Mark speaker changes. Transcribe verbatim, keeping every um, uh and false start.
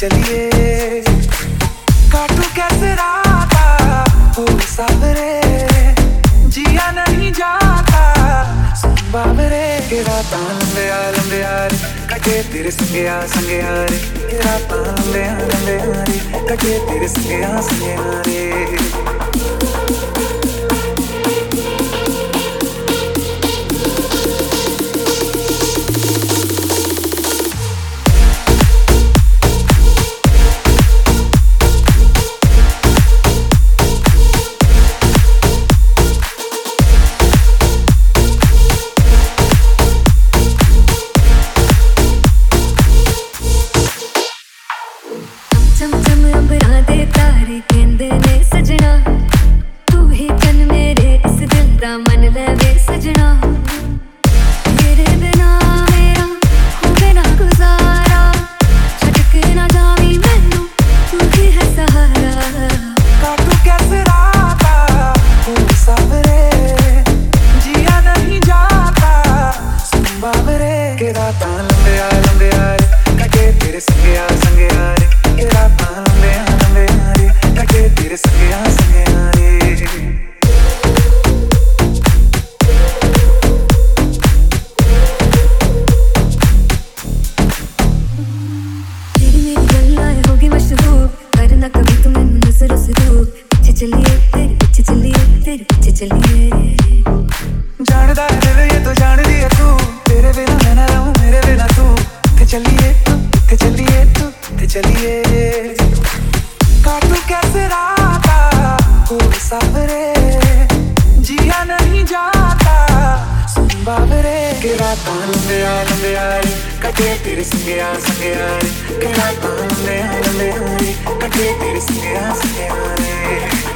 Speaker 1: चलिए काटू कैसे राता हो सावरे जिया नहीं जाता सुन बाबरे के राता लंबे आ लंबे आ रे कटे तेरे संगे आ संगे आ रे के राता लंबे आ लंबे आ रे कटे तेरे संगे आ संगे आ रे
Speaker 2: चम चम अंबरा दे तारे कहंदे ने सजना तू ही चन मेरे इस दिल दा मन लवे सजना तेरे बिना मेरा होवे ना गुजारा छड़ के ना जावी मैनू तू ही है सहारा
Speaker 1: काटू कैसे राता हो सावरे जिया नहीं जाता सुन बाबरे के राता लंबे आ लंबे आ रे कटे तेरे संगे आ संगे आ रे के राता लंबे आ लंबे आ रे कटे तेरे संगे आ संगे आ रे
Speaker 2: तेरी मेरी गल्लां होगी मशहूर करना कभी तुम मैनू नजरों से दूर पीछे चलिए तेरे पीछे चलिए तेरे पीछे चलिए
Speaker 1: जानदा है दिल ये तो जान दिया तू तेरे बिना मैं ना रहूं मेरे बिना तू ते चलिए तू ते चलिए तू ते चलिए काटू कैसे राता हो सावरे जिया नहीं जाता सुन बाबरे के राता लंबे आ लंबे आ रे कटे तेरे संगे आ संगे आ रे के राता लंबे आ लंबे आ रे कटे तेरे संगे आ संगे आ रे